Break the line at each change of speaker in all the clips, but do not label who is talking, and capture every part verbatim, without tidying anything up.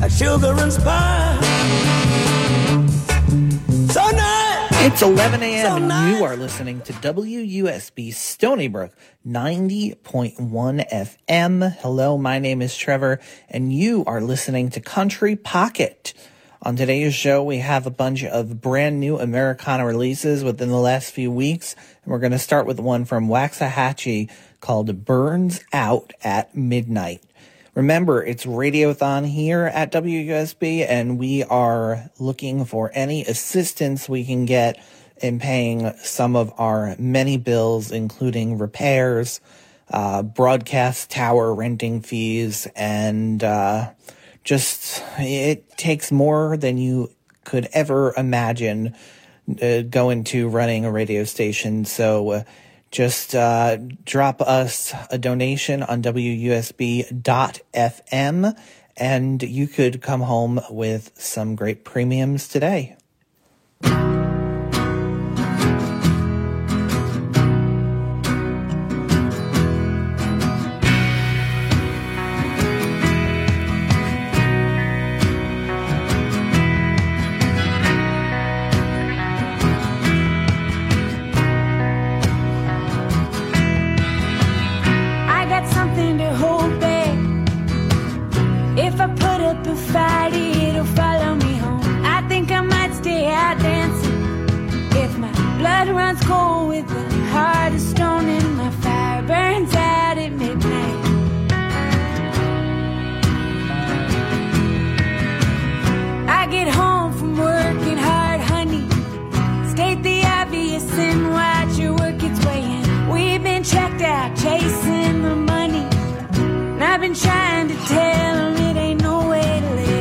like sugar and spice. So nice.
It's eleven a.m.
So
and
nice.
You are listening to W U S B Stony Brook ninety point one F M. Hello, my name is Trevor, and you are listening to Country Pocket. On today's show, we have a bunch of brand new Americana releases within the last few weeks, and we're going to start with one from Waxahachie called Burns Out at Midnight. Remember, it's Radiothon here at W U S B, and we are looking for any assistance we can get in paying some of our many bills, including repairs, uh, broadcast tower renting fees, and uh, just it takes more than you could ever imagine uh, going to running a radio station. So uh, just uh, drop us a donation on W U S B dot F M, and you could come home with some great premiums today.
Runs cold with the heart of stone and my fire burns out at midnight. I get home from working hard, honey. State the obvious and watch your work its way in. We've been checked out chasing the money, and I've been trying to tell them it ain't no way to live.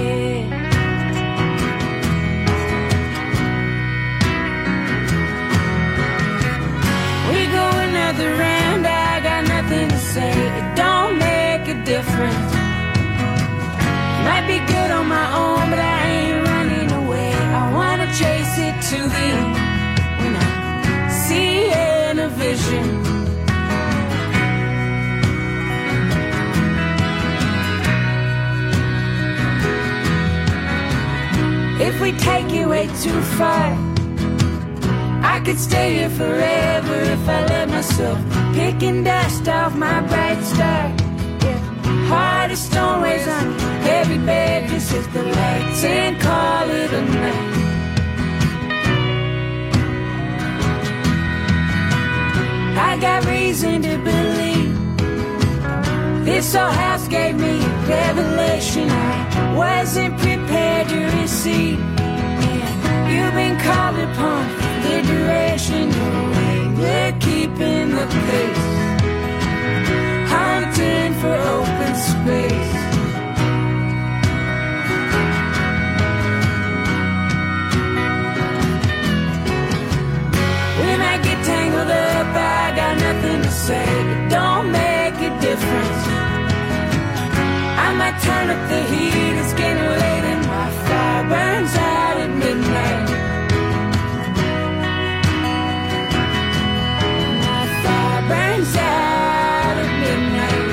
Another round, I got nothing to say. It don't make a difference. Might be good on my own, but I ain't running away. I wanna chase it to the end when I see it in a vision. If we take it way too far, I could stay here forever if I let myself, picking dust off my bright star. If heart of stone weighs on every bed, just hit the lights and call it a night. I got reason to believe this old house gave me a revelation I wasn't prepared to receive. Yeah, you've been called upon the duration, we're keeping the pace, hunting for open space. We might get tangled up, I got nothing to say. It don't make a difference. I might turn up the heat, it's getting late and my fire burns out at midnight. Burns out at midnight.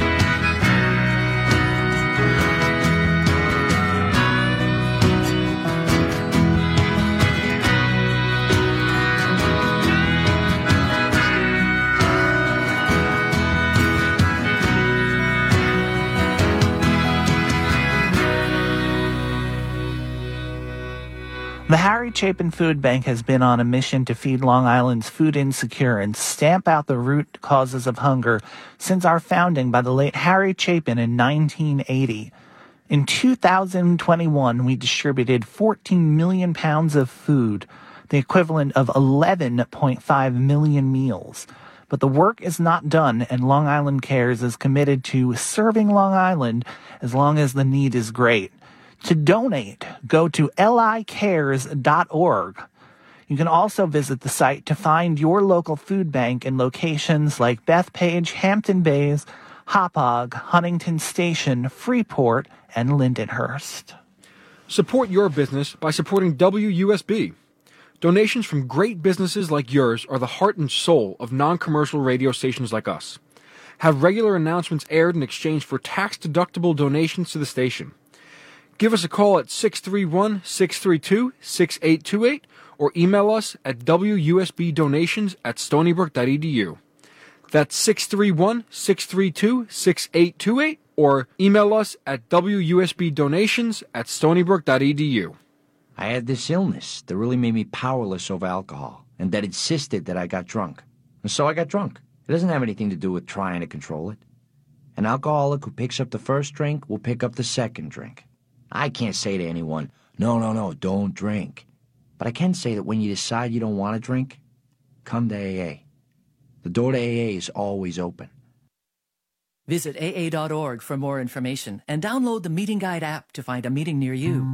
The Harry Chapin Food Bank has been on a mission to feed Long Island's food insecure and stamp out the root causes of hunger since our founding by the late Harry Chapin in nineteen eighty. In two thousand twenty-one, we distributed fourteen million pounds of food, the equivalent of eleven point five million meals. But the work is not done, and Long Island Cares is committed to serving Long Island as long as the need is great. To donate, go to L I cares dot org. You can also visit the site to find your local food bank in locations like Bethpage, Hampton Bays, Hauppauge, Huntington Station, Freeport, and Lindenhurst.
Support your business by supporting W U S B. Donations from great businesses like yours are the heart and soul of non-commercial radio stations like us. Have regular announcements aired in exchange for tax-deductible donations to the station. Give us a call at six three one, six three two, six eight two eight or email us at w u s b donations at stony brook dot e d u. That's six three one, six three two, six eight two eight or email us at w u s b donations at stony brook dot e d u.
I had this illness that really made me powerless over alcohol and that insisted that I got drunk. And so I got drunk. It doesn't have anything to do with trying to control it. An alcoholic who picks up the first drink will pick up the second drink. I can't say to anyone, no, no, no, don't drink. But I can say that when you decide you don't want to drink, come to A A. The door to A A is always open.
Visit A A dot org for more information and download the Meeting Guide app to find a meeting near you.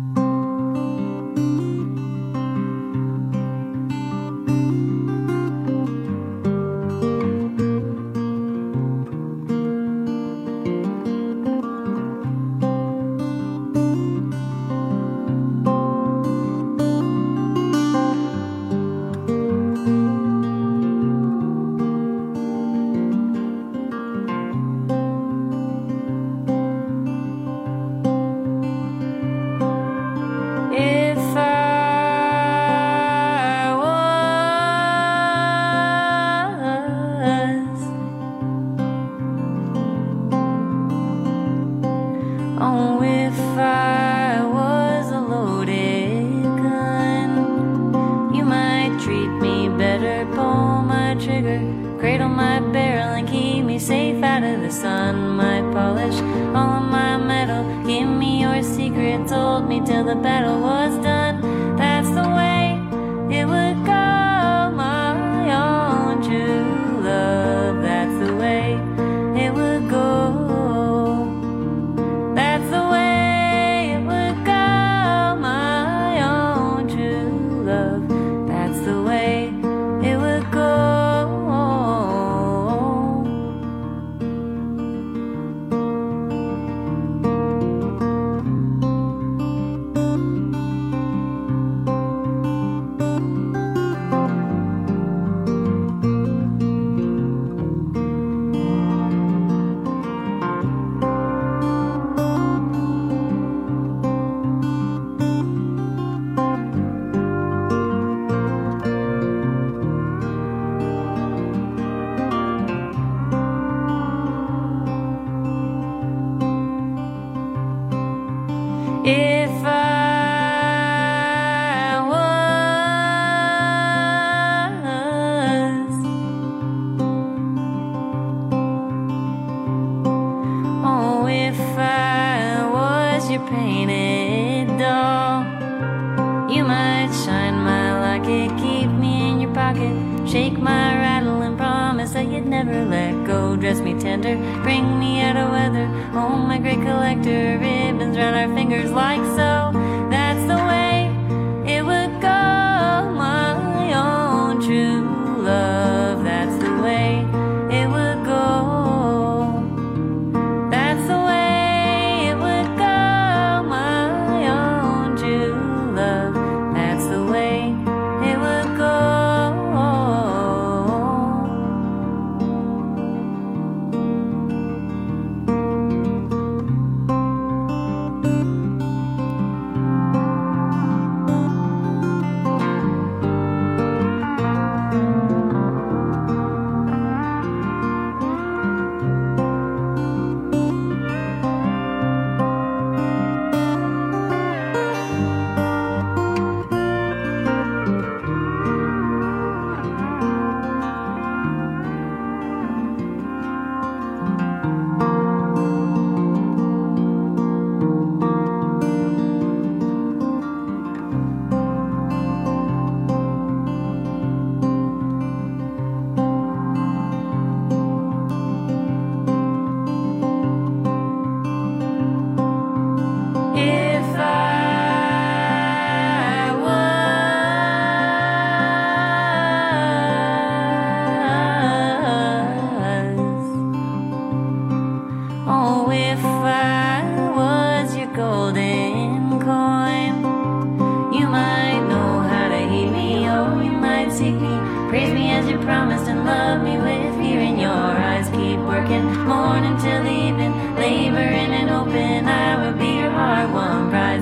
Morning till evening, laboring and hoping I would be your heart, one prize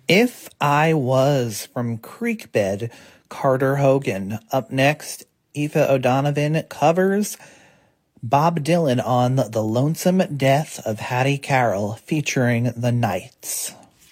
If I Was from Creekbed, Carter Hogan. Up next, Aoife O'Donovan covers Bob Dylan on The Lonesome Death of Hattie Carroll, featuring the Knights.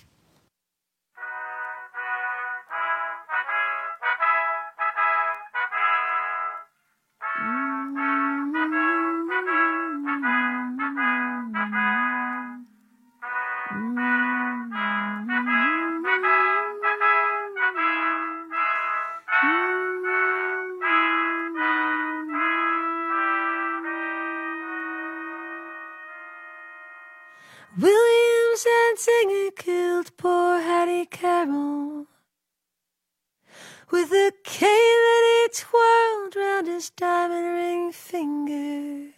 Williams and Singer killed poor Hattie Carroll with a cane that he twirled round his diamond ring finger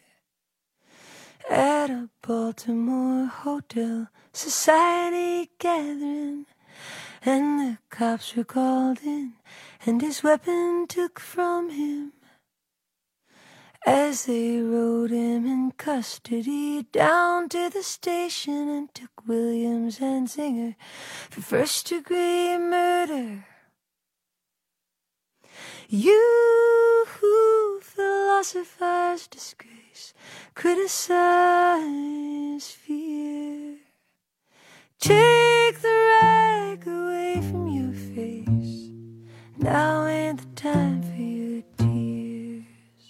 at a Baltimore hotel society gathering, and the cops were called in and his weapon took from him as they rode him in custody down to the station and took Williams and Singer for first-degree murder. You who philosophize disgrace, criticize fear, take the rag away from your face. Now ain't the time for your tears.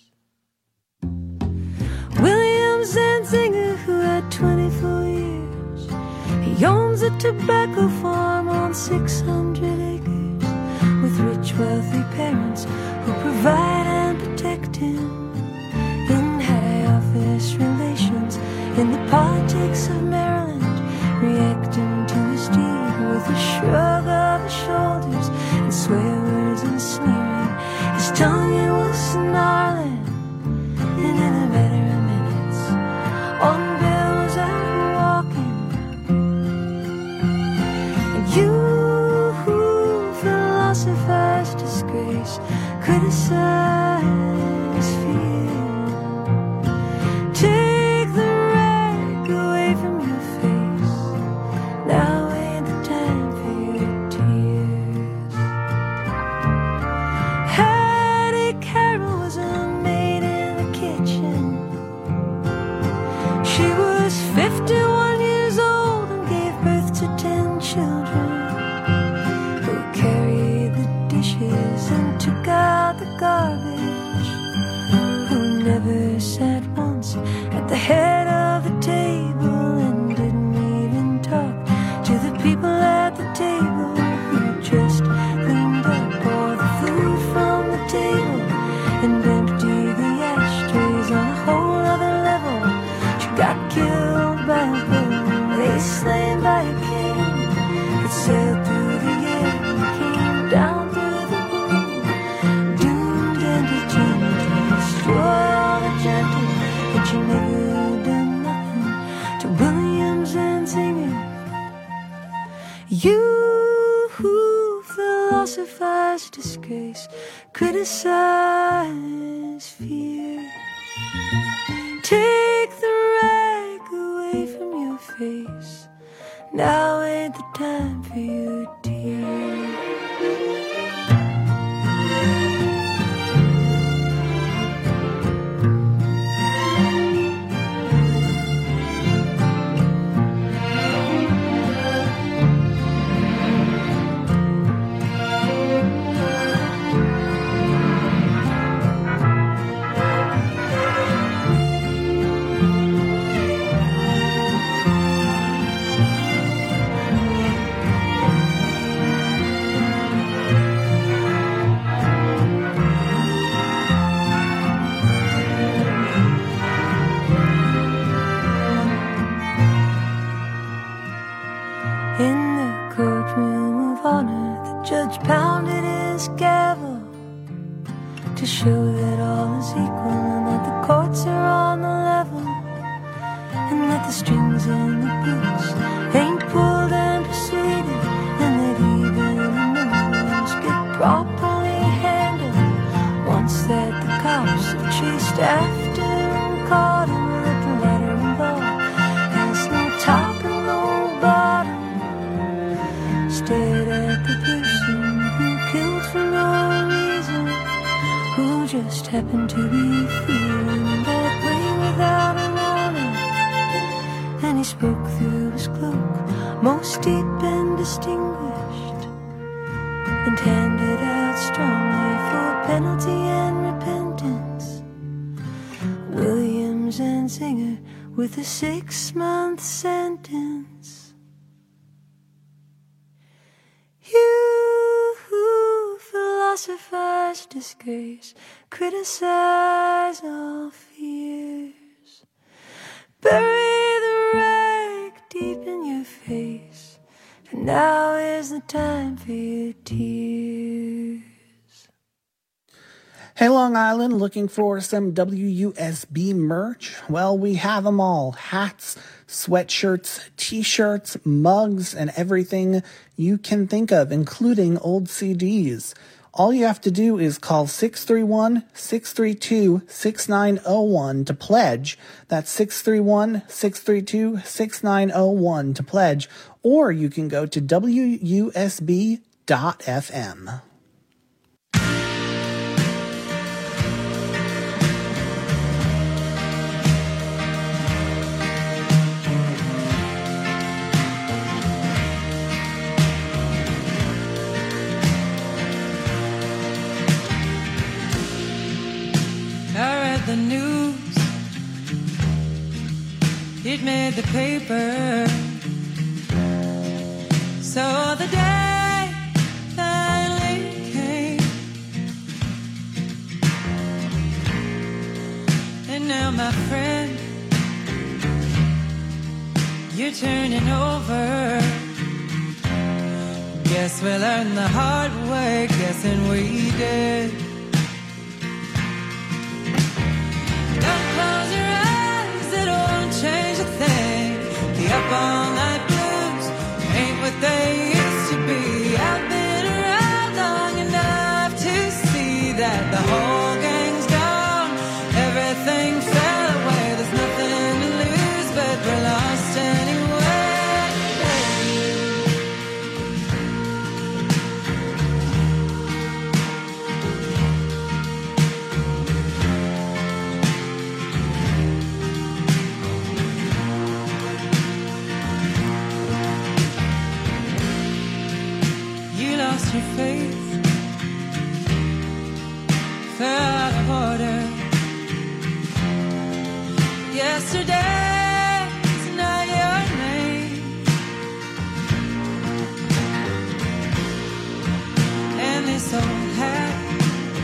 Williams and Singer, who had twenty-four years, he owns a tobacco farm on six hundred acres with rich, wealthy parents who provide and protect him in high office relations in the politics of Maryland, reacting to his deed with a shrug of his shoulders and swear words and sneering. His tongue it was snarling, and in a matter of minutes, on Bill was out walking. And you who philosophize disgrace, criticize fear, take the rag away from your face. Now ain't the time for your tears. Hattie Carroll was a maid in the kitchen. She was fifty-one years old and gave birth to ten children, who carried the dishes and took out the garbage, who never sat once at the head of the table and didn't even talk to the people at the table, who just cleaned up all the food from the table and emptied the ashtrays on a whole other level. She got killed by a bull, they slain by a king that sailed through the air and came down through the moon, doomed and determined to destroy all the gentle, but she never done nothing to Williams and Singer. You who philosophize disgrace, criticize fear, take the rag away from your face. Now ain't the time for your tears. In the courtroom of honor, the judge pounded his gavel to show that all is equal and that the courts are on the level, and that the strings in the boots ain't pulled and persuaded, and that even the ones get properly handled once that the cops have chased after and caught him, that the ladder involved has no top and no bottom. Stay happened to be feeling that way without a warning. And he spoke through his cloak, most deep and distinguished, and handed out strongly for penalty and repentance Williams and Singer with a six-month sentence. You who philosophize disgrace, criticize all fears, bury the rag deep in your face, for now is the time for your tears.
Hey, Long Island, looking for some W U S B merch? Well, we have them all. Hats, sweatshirts, t-shirts, mugs, and everything you can think of, including old C Ds. All you have to do is call six three one, six three two, six nine zero one to pledge. That's six three one, six three two, six nine zero one to pledge. Or you can go to W U S B dot F M.
The news, it made the paper, so the day finally came, and now my friend, you're turning over. Guess we learned the hard way, guessing we did. Close your eyes, it won't change a thing. The up all night blues ain't what they used to be. I've been around long enough to see that the whole gang's gone. Everything fell away, there's nothing to lose, but we're lost anyway. Your faith fell out of order. Yesterday's not your name, and this old hat,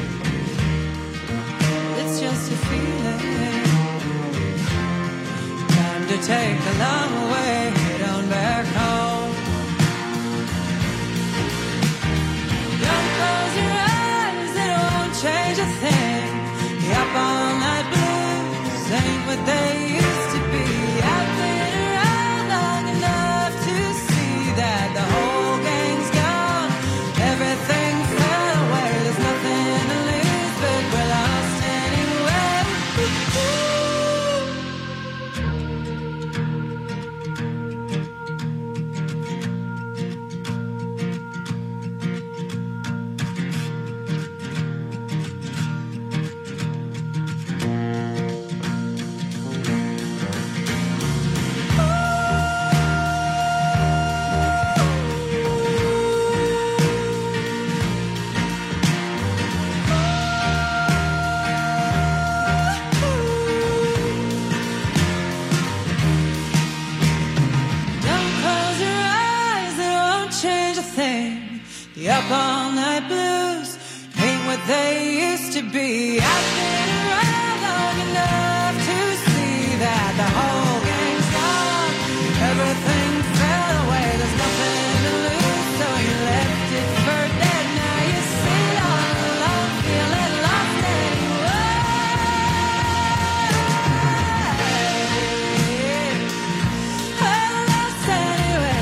it's just a feeling. Time to take a long way, head on back home. Change a thing. The up all night blues ain't what they used to be. I've been around long enough to see that the whole gang's gone. Everything fell away, there's nothing to lose, but we're lost The up all night blues ain't what they used to be. I've been around long enough to see that the whole gang's gone. Everything fell away, there's nothing to lose, so you left it for dead. Now you sit all alone, feeling lost anyway. I'm lost anyway.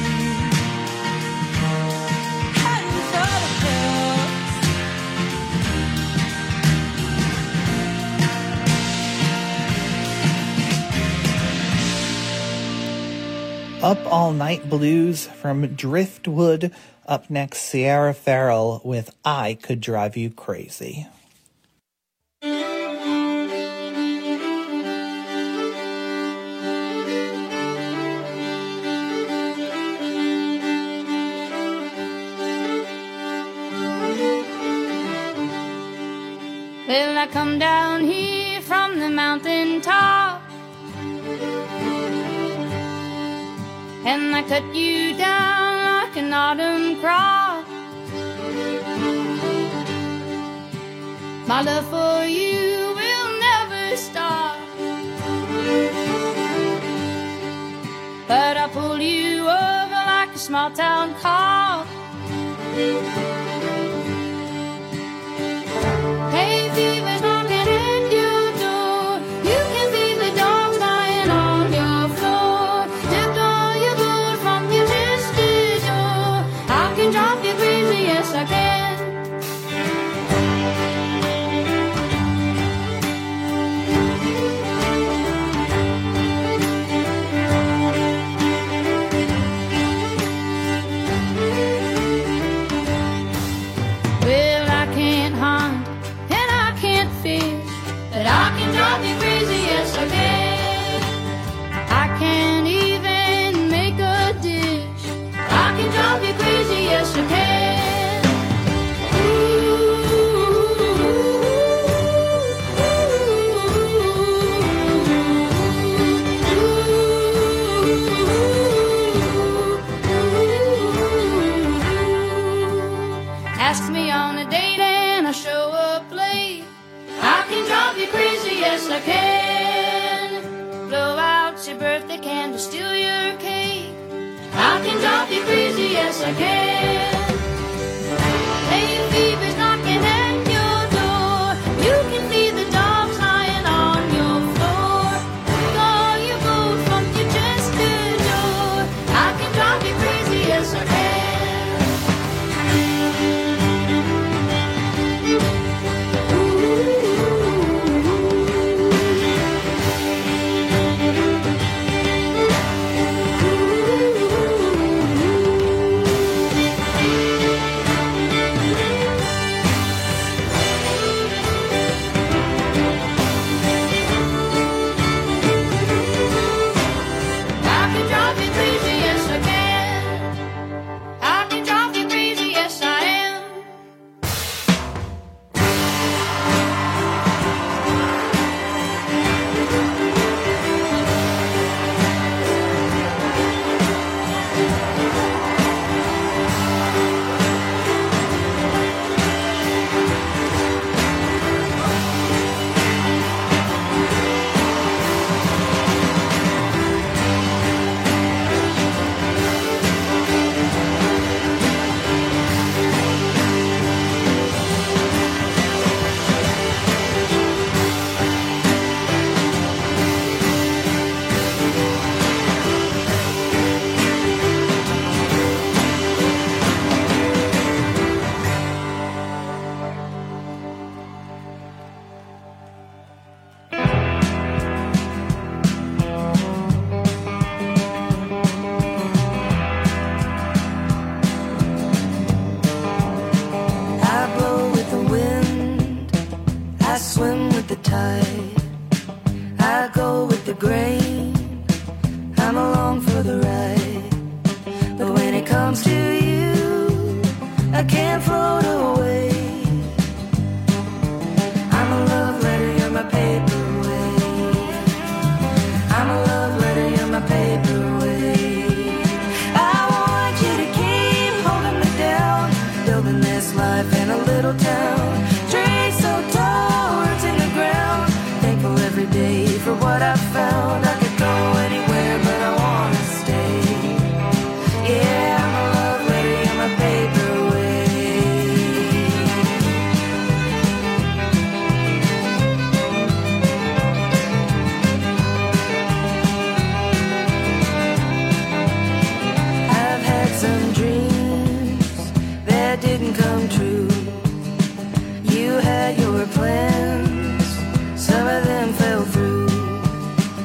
Up All Night Blues from Driftwood. Up next, Sierra Farrell with I Could Drive You Crazy.
I
Well, I come down here from the mountain top, and I cut you down like an autumn crop. My love for you will never stop, but I pull you over like a small town cop. Hay fever's knocking at your door. You can feel the dogs lying on your floor. Took all your gold from your twisted door. I can drop you crazy, yes I can. Well, I can't hunt and I can't fish, but I can drive you crazy, yes I can. I can't even make a dish. I can drive you crazy, yes I can. Ask me on a date and I show up late. I can drive you crazy, yes I can. Blow out your birthday candle, steal your cake. I can drive you crazy, yes I can. Hay fever's knocking at your door. You can feel the dogs lying on your floor. Took all your gold from your twisted door. I can drive you crazy, yes I can. I can drive you crazy, yes I can. I can drive you crazy, yes I am. I blow with the wind, I swim with the tide, I go with the grain, I'm along for the ride. But when it comes to you, I can't float away. I'm a love letter, you're my paperweight. I'm a love letter, you're my paperweight. I want you to keep holding me down, building this life in a little town. Trees so tall, roots in the ground. Thankful every day for what I found. I could go anywhere, but I wanna stay. Yeah, I'm a love letter, you're my paperweight. I've had some dreams that didn't come true. You had your plans, some of them fell through.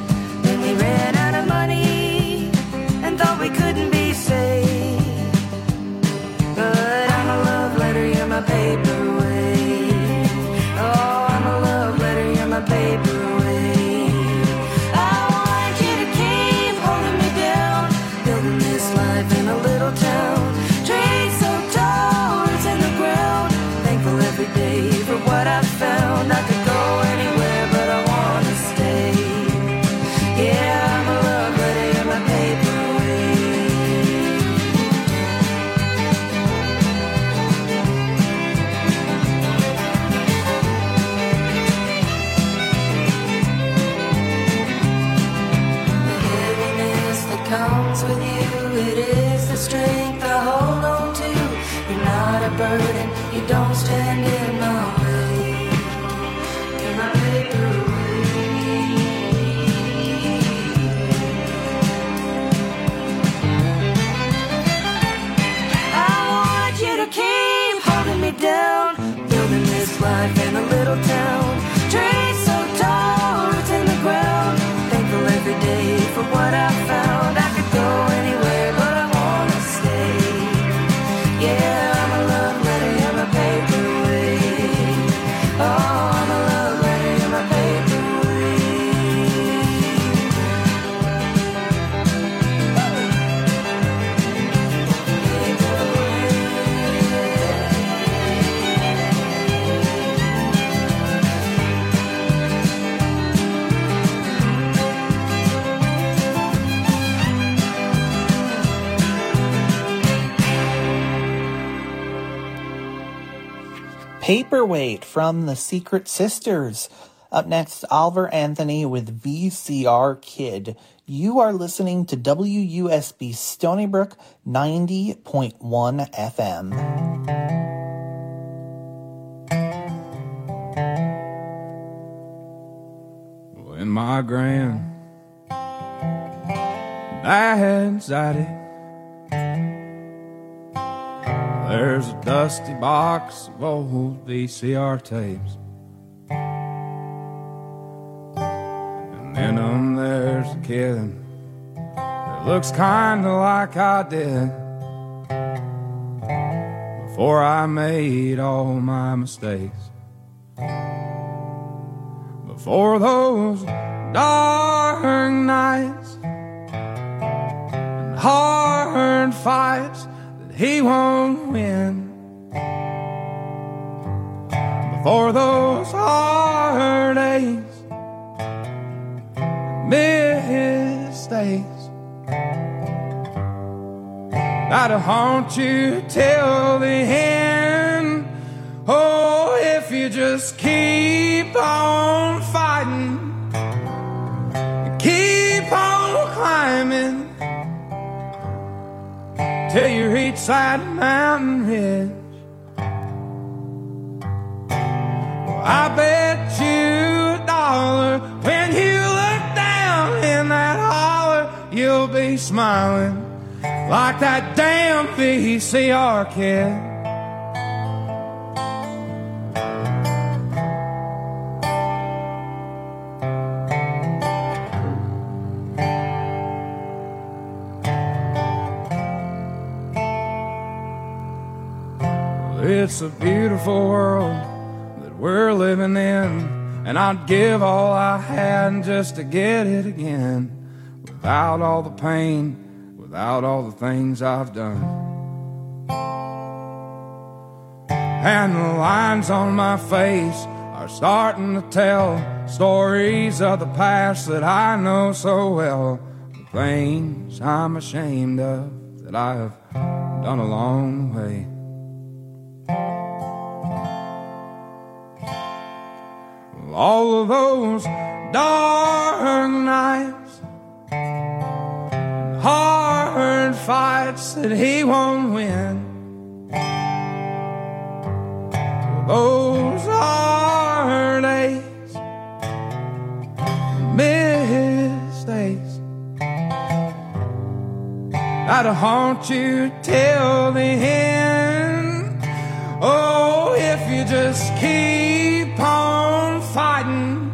dance with you, it is the strength I hold on to. You're not a burden, you don't stand in my way. You're my paperweight. I want you to keep holding me down, building this life in a little town. Trees so tall, roots in the ground. Thankful every day for what I found. I could go anywhere, but I wanna stay. Yeah, I'm a love letter, you're my paperweight. Oh, I'm a love letter, you're my
Paperweight from the Secret Sisters. Up next, Oliver Anthony with V C R Kid. You are listening to W U S B Stony Brook ninety point one F M.
Well, in my grand dad's attic, there's a dusty box of old V C R tapes. And in 'em there's a kid that looks kinda like I did before I made all my mistakes. Before those dark nights and hard fights he won't win. Before those hard days, mistakes that'll haunt you till the end. Oh, if you just keep on fighting, keep on climbing till you reach that mountain ridge. Well, I bet you a dollar when you look down in that holler, you'll be smiling like that damn V C R kid. It's a beautiful world that we're living in, and I'd give all I had just to get it again. Without all the pain, without all the things I've done. And the lines on my face are starting to tell stories of the past that I know so well. The things I'm ashamed of that I have done along the way. All of those dark nights, hard fights that he won't win. Those hard days, mistakes that'll haunt you till the end. Oh, if you just keep on fighting,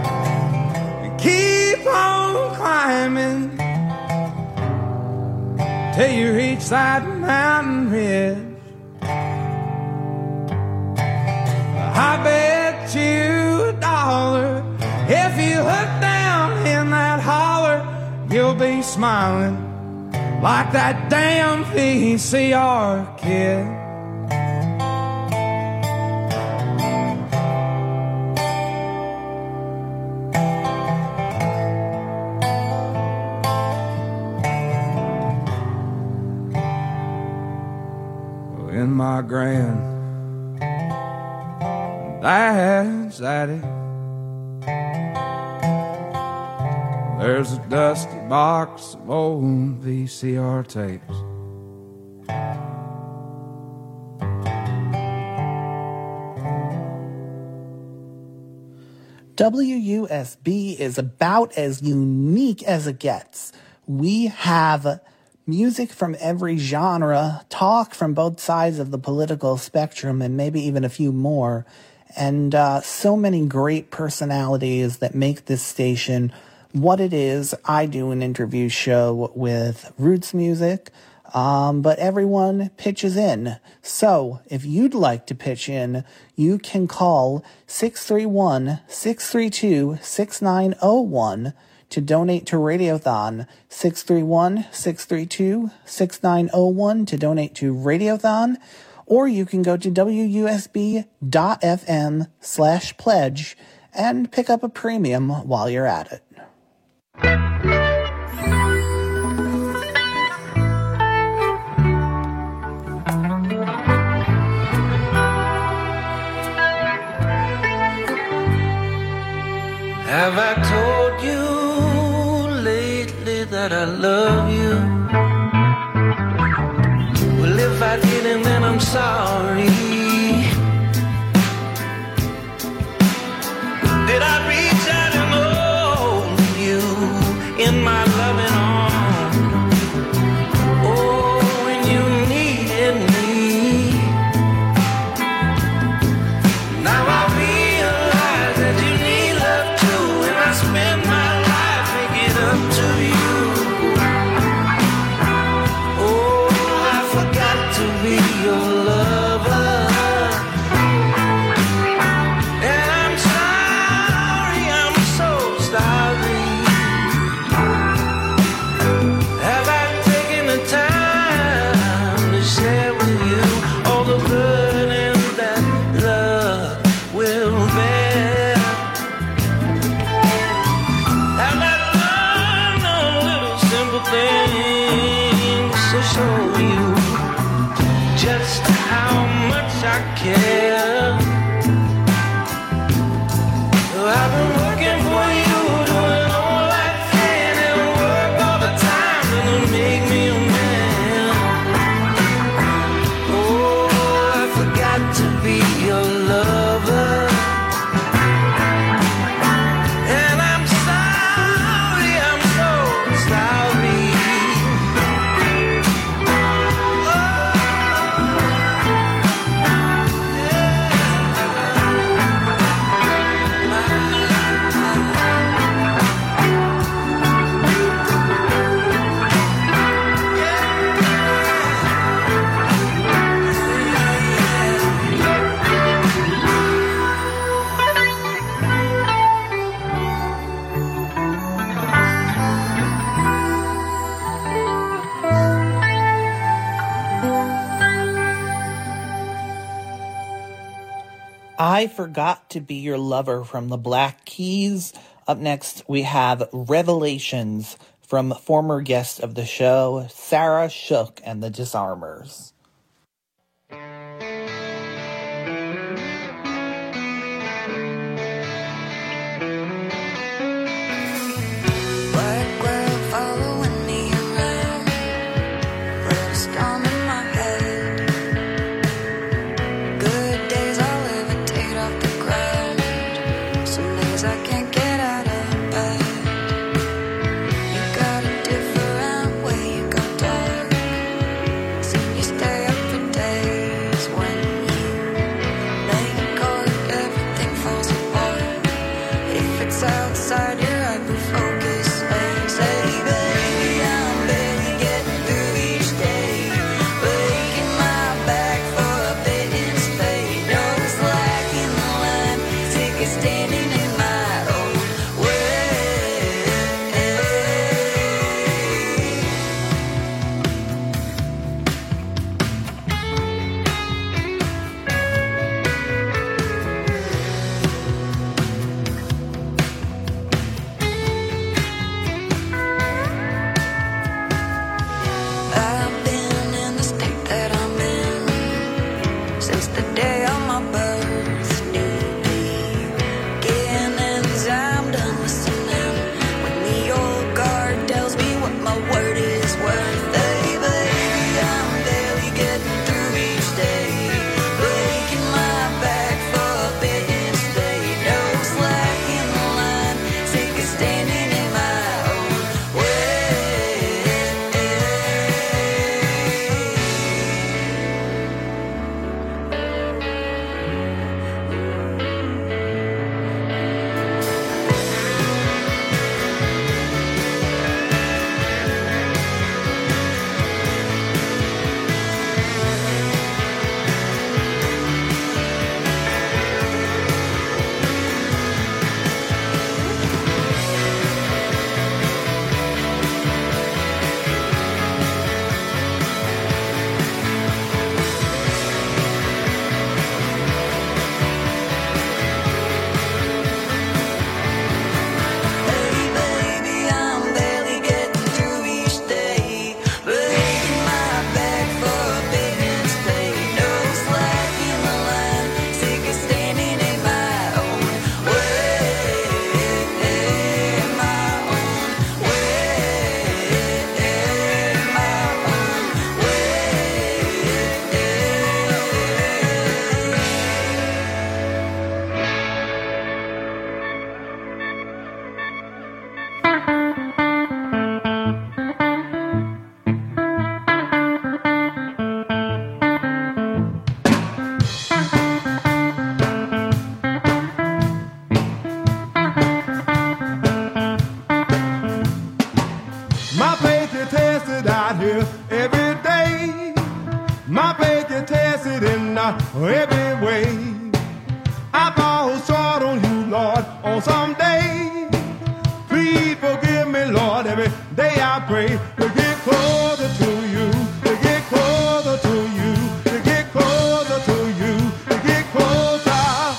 keep on climbing till you reach that mountain ridge. I bet you a dollar if you look down in that holler, you'll be smiling like that damn V C R kid. In my grand dad's attic, there's a dusty box of old V C R tapes.
W U S B is about as unique as it gets. We have music from every genre, talk from both sides of the political spectrum, and maybe even a few more, and uh, so many great personalities that make this station what it is. I do an interview show with roots music, um, but everyone pitches in. So if you'd like to pitch in, you can call six three one, six three two, six nine zero one to donate to Radiothon. six three one, six three two, six nine zero one to donate to Radiothon. Or you can go to wusb.fm slash pledge and pick up a premium while you're at it.
Have I told you lately that I love you? Well, if I didn't, then I'm sorry. Did I reach out and hold you in my loving arms? Oh, when you needed me. Now I realize that you need love too, and I spend my life making up to you. Oh, I forgot to be your lover, and I'm sorry, I'm so sorry. Have I taken the time to share with you all the burden that love will bear? Have I done a little simple things to show you just how much I care? I've been working for you, doing all I can, and work all the time to make me a man. Oh, I forgot to be your lover, and I'm sorry, I'm so sorry.
I Forgot to Be Your Lover from the Black Keys. Up next, we have Revelations from former guest of the show, Sarah Shook and the Disarmers.
Black cloud following me around, red storm in my head. Good days I'll levitate off the ground. Some days I can't get out of bed. You got a different way, you go dark. See you stare standing in my own way.
My faith is tested out here every day. My faith is tested in uh, every way. I fall short on you, Lord, on some days. Please forgive me, Lord, every day I pray to get closer to you, to get closer to you, to get closer to you, to get closer.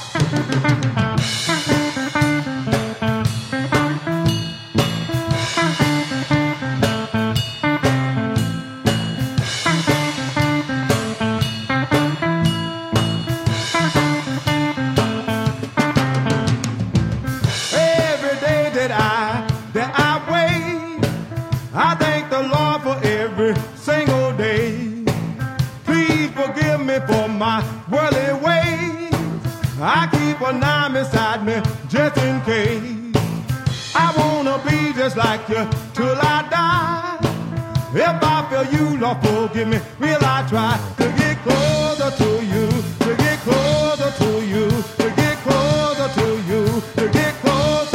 Every day that I, that I wait, I thank the Lord for every single day. Please forgive me for my worldly ways. I keep an eye beside me just in case. I wanna be just like you till I die. If I fail you, Lord, forgive me. Will I try to get closer to you, to get closer to you, to get closer to you, to get closer.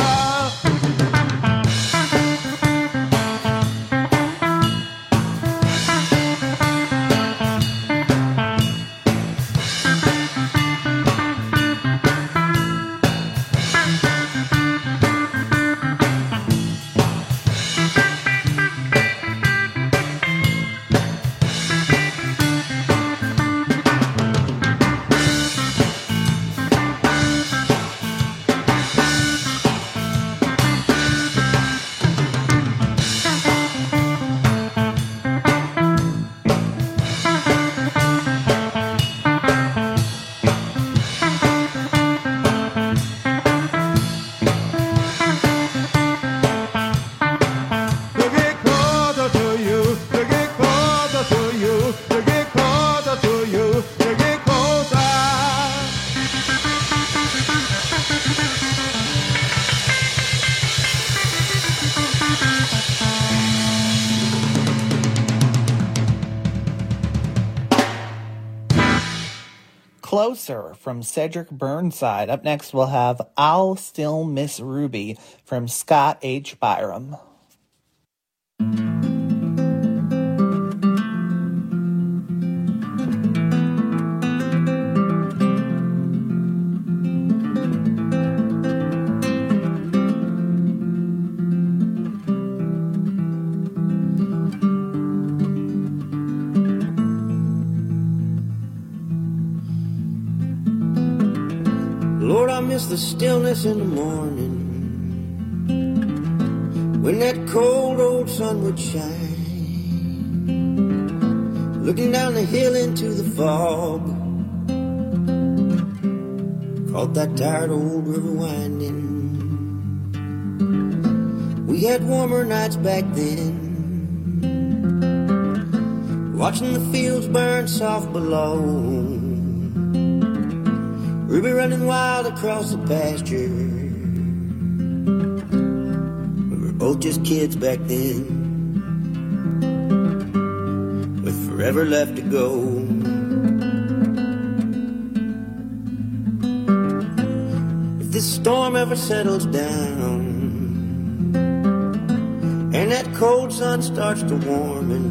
To get closer to you, to get closer to you, to get closer to you, to get closer.
Closer from Cedric Burnside. Up next, we'll have I'll Still Miss Ruby from Scott H. Byram.
Lord, I miss the stillness in the morning when that cold old sun would shine, looking down the hill into the fog, caught that tired old river winding. We had warmer nights back then, watching the fields burn soft below, Ruby running wild across the pasture,
both just kids back then, with forever left to go. If this storm ever settles down and that cold sun starts to warming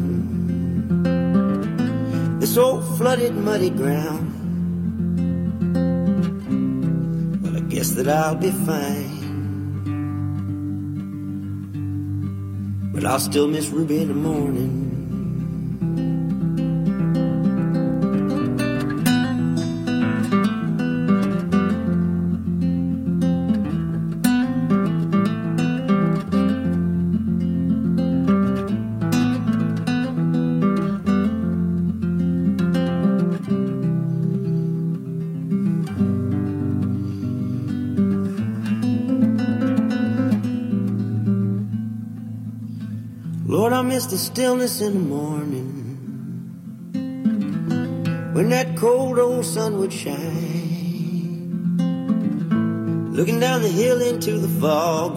this old flooded muddy ground, well, I guess that I'll be fine. But I'll still miss Ruby in the morning. Lord, I miss the stillness in the morning when that cold old sun would shine, looking down the hill into the fog,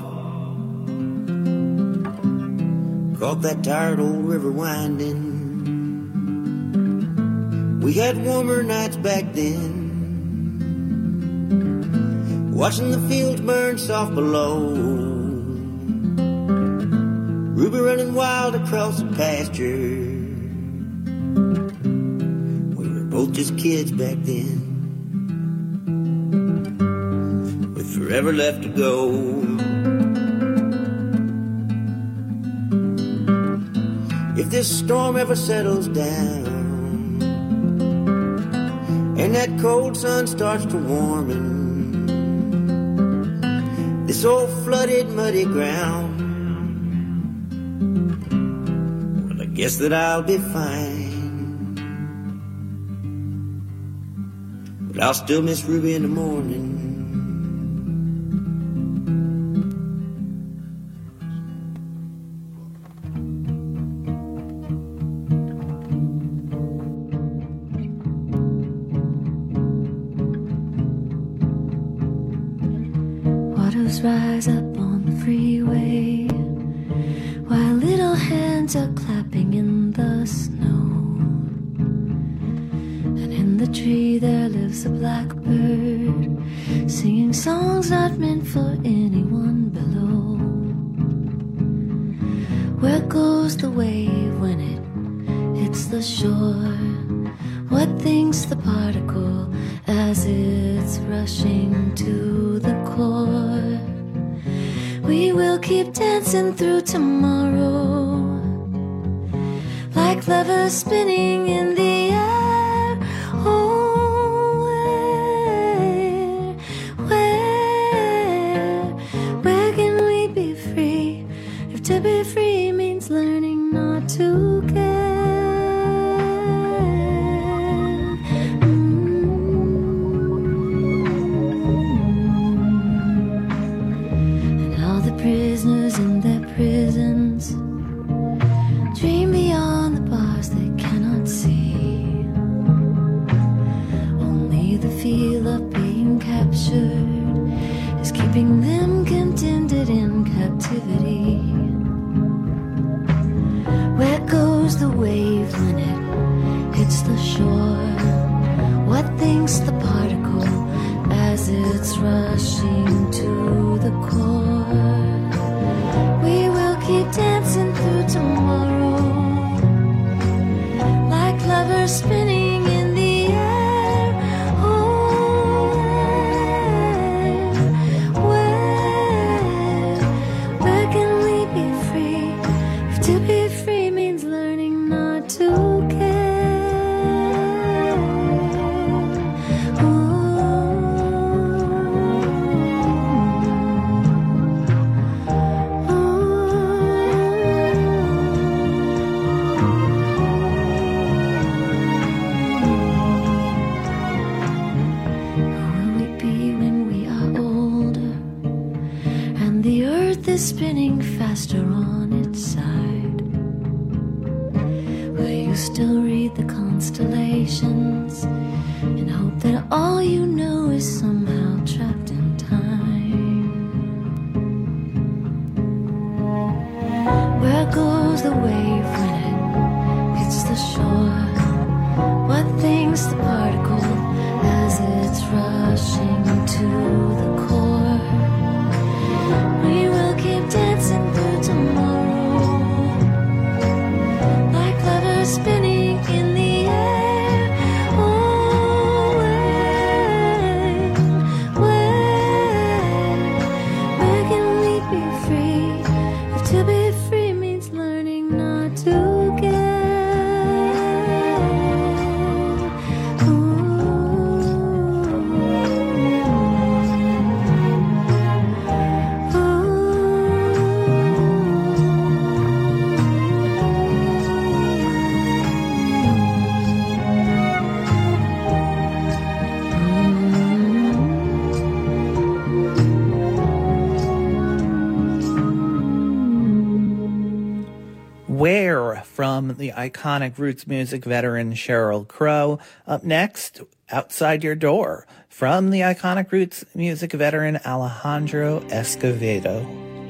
caught that tired old river winding. We had warmer nights back then, watching the fields burn soft below, Ruby running wild across the pasture. We were both just kids back then, with forever left to go. If this storm ever settles down and that cold sun starts to warming this old flooded muddy ground, guess that I'll be fine, but I'll still miss Ruby in the morning.
Waters rise up on the freeway while little hands are clapping in the snow, and in the tree there lives a blackbird singing songs not meant for anyone below. Where goes the wave when it hits the shore? What thinks the particle as it's rushing to the core? We will keep dancing through tomorrow, like lovers spinning in the air. Oh, where, where, where can we be free? If to be free means learning not to care. Prisoners in their prisons dream beyond the bars they cannot see. Only the feel of being captured is keeping them contented in captivity. Where goes the wave when it hits the shore? What thinks the particle as it's rushing to the core? We will keep dancing through tomorrow, like lovers spinning in the air. Oh, where, where, where can we be free? If to be free means learning not to care. Spinning faster on its side. Will you still read the constellations and hope that all you know is somehow trapped in time?
Where from the iconic roots music veteran Sheryl Crow. Up next, Outside Your Door from the iconic roots music veteran Alejandro Escovedo.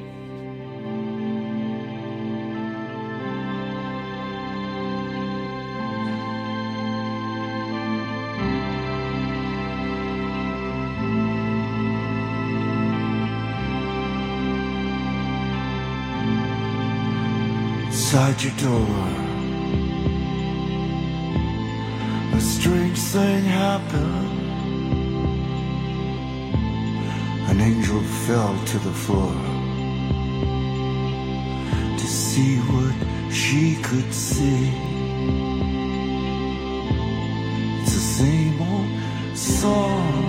Outside your door, a strange thing happened. An angel fell to the floor to see what she could see. It's the same old song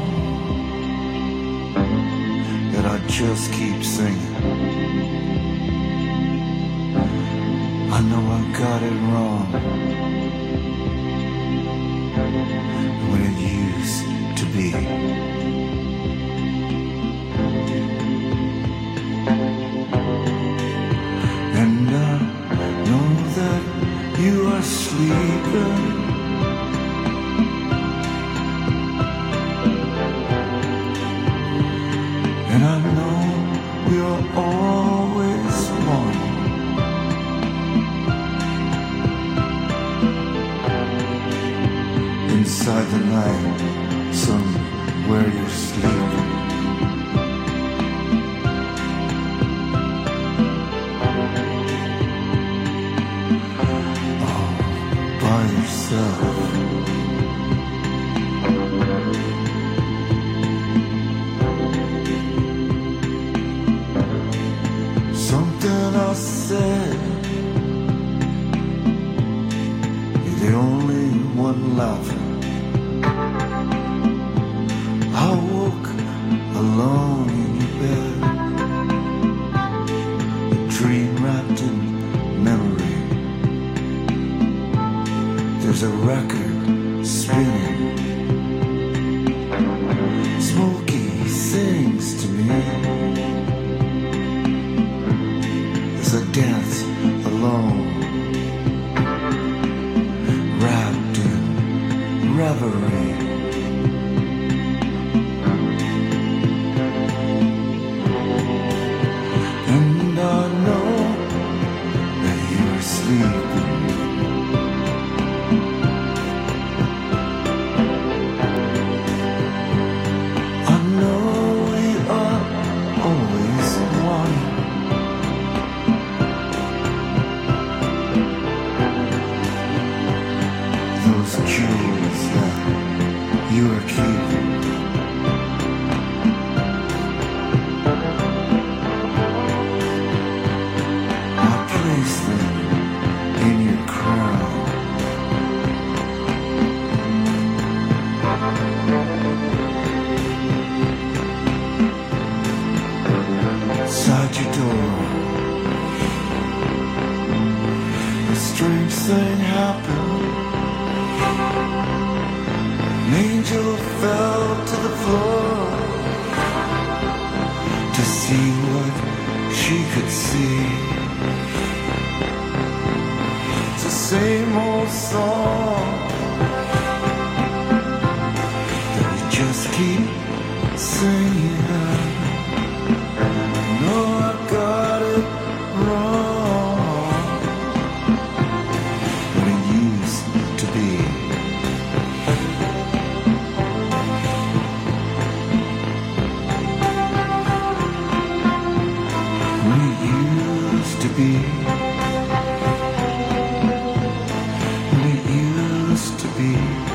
that I just keep singing. I know I got it wrong when it used to be. And I know that you are sleeping, and I know we are always one. Inside the night, somewhere you're sleeping. All by yourself. Something I said, you're the only one laughing. I woke alone in your bed, a dream wrapped in memory. There's a record spinning. Smokey sings to me as I dance alone, wrapped in reverie. I know that you're sleeping. I know we are always one. Those jewels that you are keeping, in your crown. Outside your door, a strange thing happened. An angel fell to the floor to see what she could see. Same old song that we just keep singing. No, I got it wrong when it used to be. When it used to be. To be.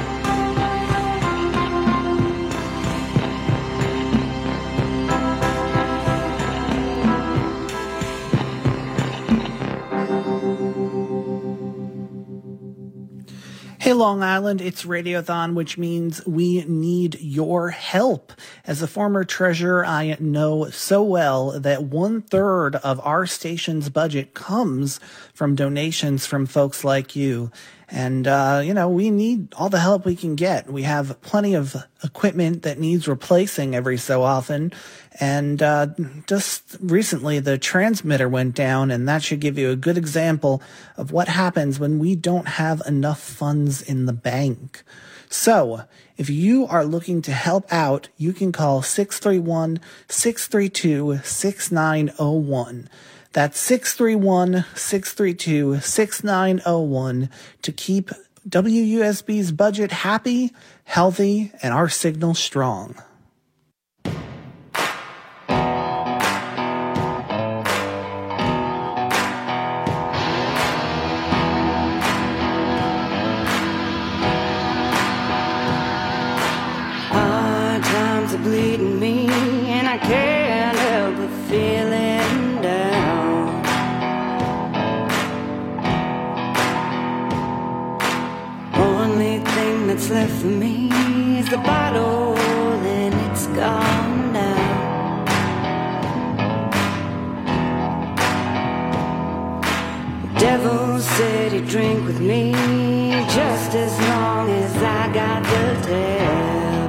Hey, Long Island, it's Radiothon, which means we need your help. As a former treasurer, I know so well that one third of our station's budget comes from donations from folks like you. And, uh, you know, we need all the help we can get. We have plenty of equipment that needs replacing every so often. And uh, just recently, the transmitter went down, and that should give you a good example of what happens when we don't have enough funds in the bank. So, if you are looking to help out, you can call six three one, six three two, six nine zero one. That's six three one, six three two, six nine zero one to keep W U S B's budget happy, healthy, and our signal strong.
Hard times are bleeding me, and I can't help but feeling down. Only thing that's left for me is the bottle, and it's gone now. The devil said he'd drink with me just as long as I got the tab.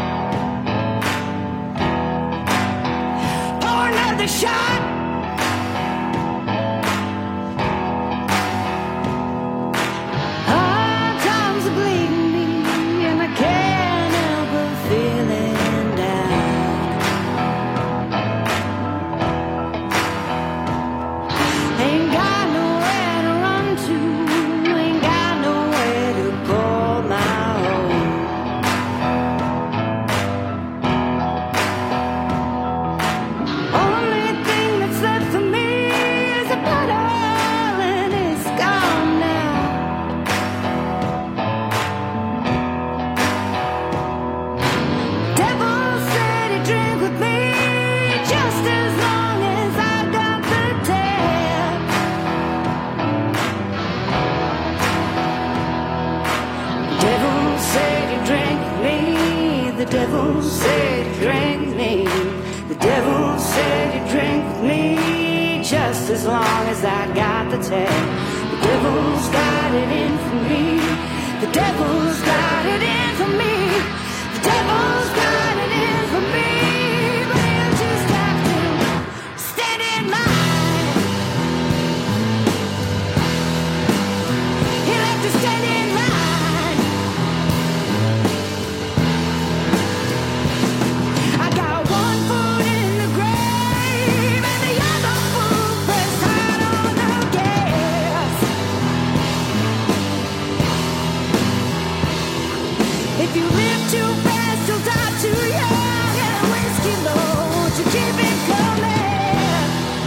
Pour another shot. Hard times are bleeding me, and I can't help but feeling down. Ain't got nowhere to run to, ain't got nowhere to call my own. Only thing that's left for me is a bottle, and it's gone now. Devil said he'd drink with me just as long as I got the tab. Devil said he'd drink with me. The devil said he'd drink with me. The devil said he'd drink with me just as long as I got the tab. The devil's got it in for me. The devil's got it in for me. The devil's got it in for me. But he'll just have to stand in line. He'll have to stand in line. I got one foot in the grave and the other foot pressed hard on the gas. If you live too fast, you'll die too young. And a whiskey low, won't you keep it coming?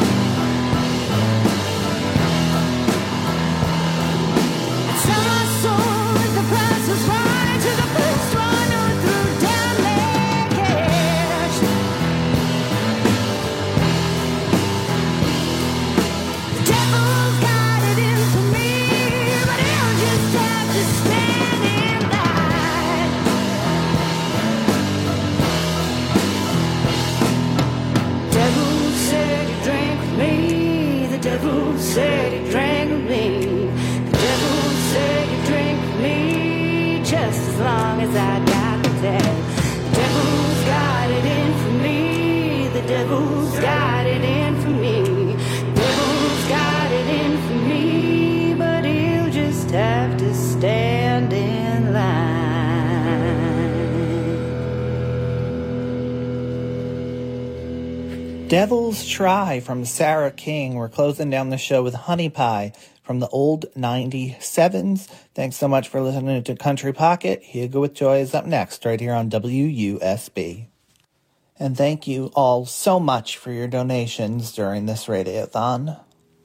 I'd sell my soul if the price was right to the first one who threw down their cash. The devil's got it in for me, but he'll just have to stand in line. Devil said he drank with me. The devil said he drank with me. The devil said he drank with me just as long as I got the tab. The devil's got it in for me. The devil's got it in for me. The devil's got it in for me, but he'll just have to stand in line.
Devil's Try from Sarah King. We're closing down the show with Honey Pie from the old ninety-sevens. Thanks so much for listening to Country Pocket. Hugo with Joy is up next, right here on W U S B. And thank you all so much for your donations during this radiothon.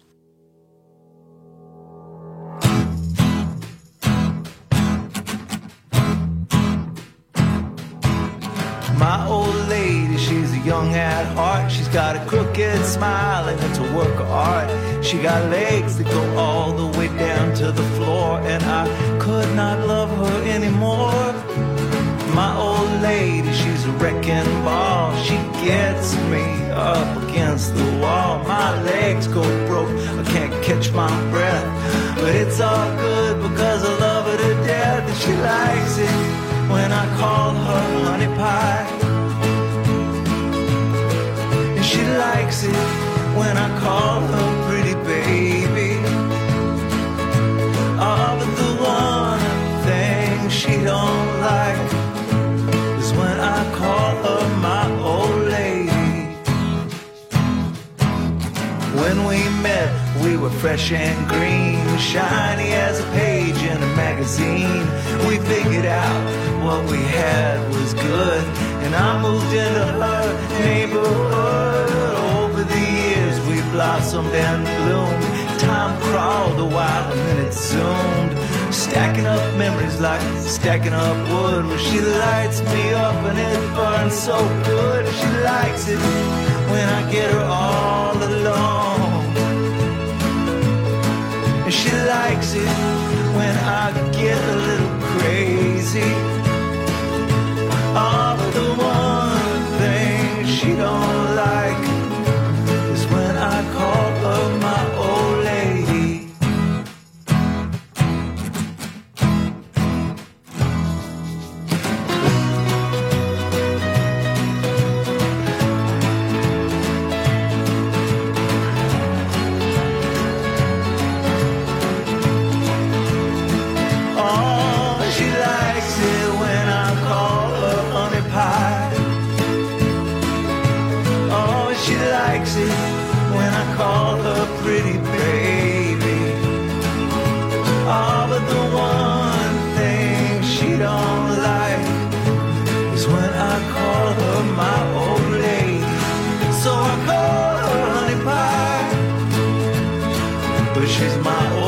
My old lady, she's young at heart. She's got a crooked smile and it's a work of art. She got legs that go all the way down to the floor, and I could not love her anymore. My old lady, she's a wrecking ball. She gets me up against the wall. My legs go broke, I can't catch my breath, but it's all good because I love likes it when I call her pretty baby. Oh, but the one thing she don't like is when I call her my old lady. When we met, we were fresh and green, shiny as a page in a magazine. We figured out what we had was good, and I moved into her neighborhood. Over the years we blossomed and bloomed. Time crawled a while and then it zoomed, stacking up memories like stacking up wood. Well, she lights me up and it burns so good. She likes it when I get her all alone, and she likes it when I get a little crazy. Oh, but the one thing she don't like is when I call her my old lady. Call her pretty baby. Oh, but the one thing she don't like is when I call her my old lady. So I call her honey pie, but she's my